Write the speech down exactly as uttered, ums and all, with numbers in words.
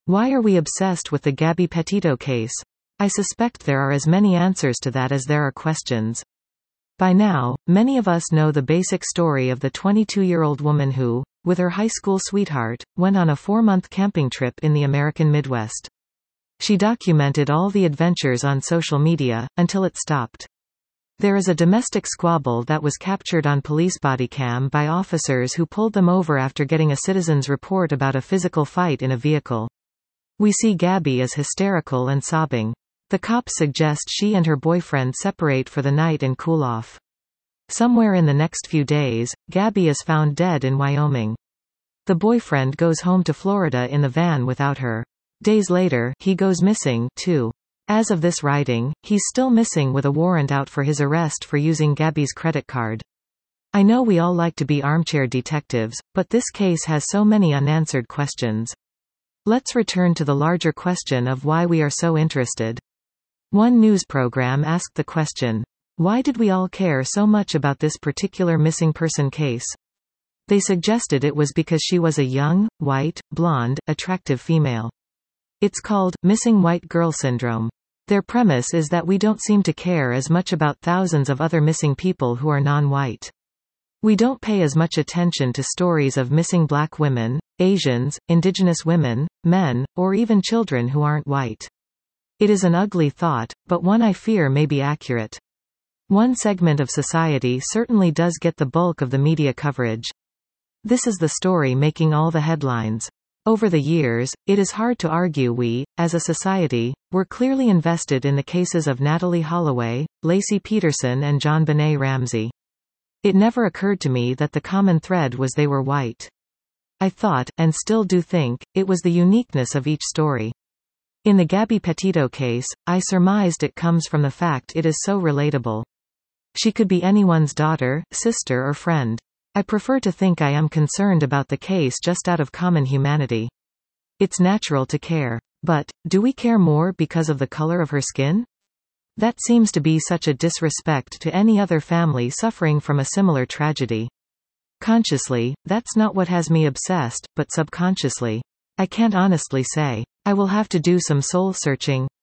Why are we obsessed with the Gabby Petito case? I suspect there are as many answers to that as there are questions. By now, many of us know the basic story of the twenty-two-year-old woman who, with her high school sweetheart, went on a four-month camping trip in the American Midwest. She documented all the adventures on social media, until it stopped. There is a domestic squabble that was captured on police bodycam by officers who pulled them over after getting a citizen's report about a physical fight in a vehicle. We see Gabby as hysterical and sobbing. The cops suggest she and her boyfriend separate for the night and cool off. Somewhere in the next few days, Gabby is found dead in Wyoming. The boyfriend goes home to Florida in the van without her. Days later, he goes missing, too. As of this writing, he's still missing with a warrant out for his arrest for using Gabby's credit card. I know we all like to be armchair detectives, but this case has so many unanswered questions. Let's return to the larger question of why we are so interested. One news program asked the question, why did we all care so much about this particular missing person case? They suggested it was because she was a young, white, blonde, attractive female. It's called missing white girl syndrome. Their premise is that we don't seem to care as much about thousands of other missing people who are non-white. We don't pay as much attention to stories of missing black women, Asians, indigenous women, men, or even children who aren't white. It is an ugly thought, but one I fear may be accurate. One segment of society certainly does get the bulk of the media coverage. This is the story making all the headlines. Over the years, it is hard to argue we, as a society, were clearly invested in the cases of Natalee Holloway, Laci Peterson and JonBenét Ramsey. It never occurred to me that the common thread was they were white. I thought, and still do think, it was the uniqueness of each story. In the Gabby Petito case, I surmised it comes from the fact it is so relatable. She could be anyone's daughter, sister or friend. I prefer to think I am concerned about the case just out of common humanity. It's natural to care. But, do we care more because of the color of her skin? That seems to be such a disrespect to any other family suffering from a similar tragedy. Consciously, that's not what has me obsessed, but subconsciously. I can't honestly say. I will have to do some soul-searching,